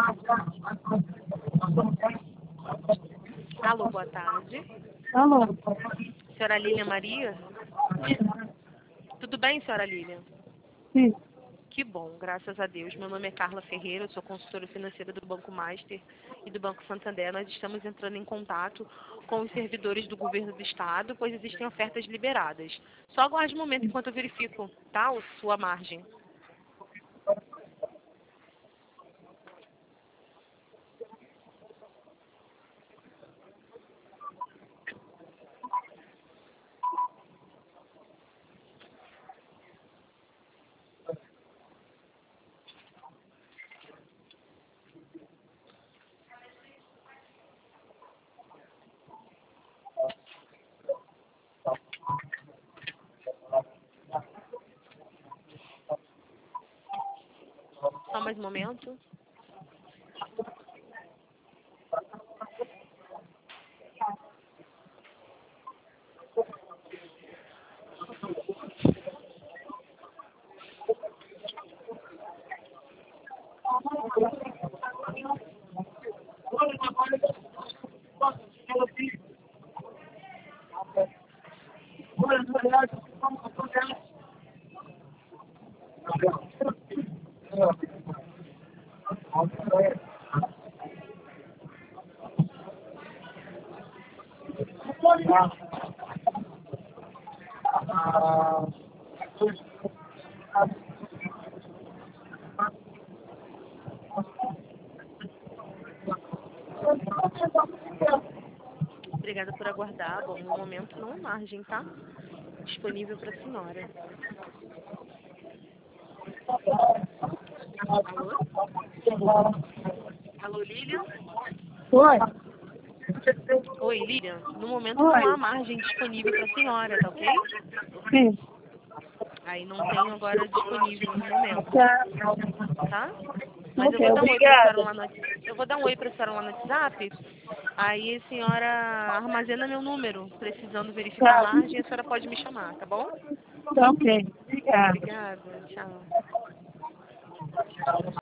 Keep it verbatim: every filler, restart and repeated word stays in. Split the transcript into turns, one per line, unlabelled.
Alô, boa tarde.
Alô?
Senhora Lília Maria? Tudo bem, senhora Lília?
Sim.
Que bom, graças a Deus. Meu nome é Carla Ferreira, eu sou consultora financeira do Banco Master e do Banco Santander. Nós estamos entrando em contato com os servidores do governo do estado, pois existem ofertas liberadas. Só aguarde um momento enquanto eu verifico, tá? A sua margem. Só mais um momento. Obrigada por aguardar. Bom, no momento não há margem, tá? Disponível para a senhora. Alô? Alô, Lilian?
Oi?
Oi, Lilian. No momento
Oi?
não há margem disponível para a senhora, tá ok?
Sim.
Aí não tenho agora disponível no momento,
Tá.
tá? Mas eu
Ok,
vou dar um oi para a senhora
obrigada.
lá no eu vou dar um oi para a senhora lá no WhatsApp. Aí a senhora armazena meu número, precisando verificar a
Tá.
margem, a senhora pode me chamar, tá bom?
Tá ok. Obrigada.
Obrigada, tchau.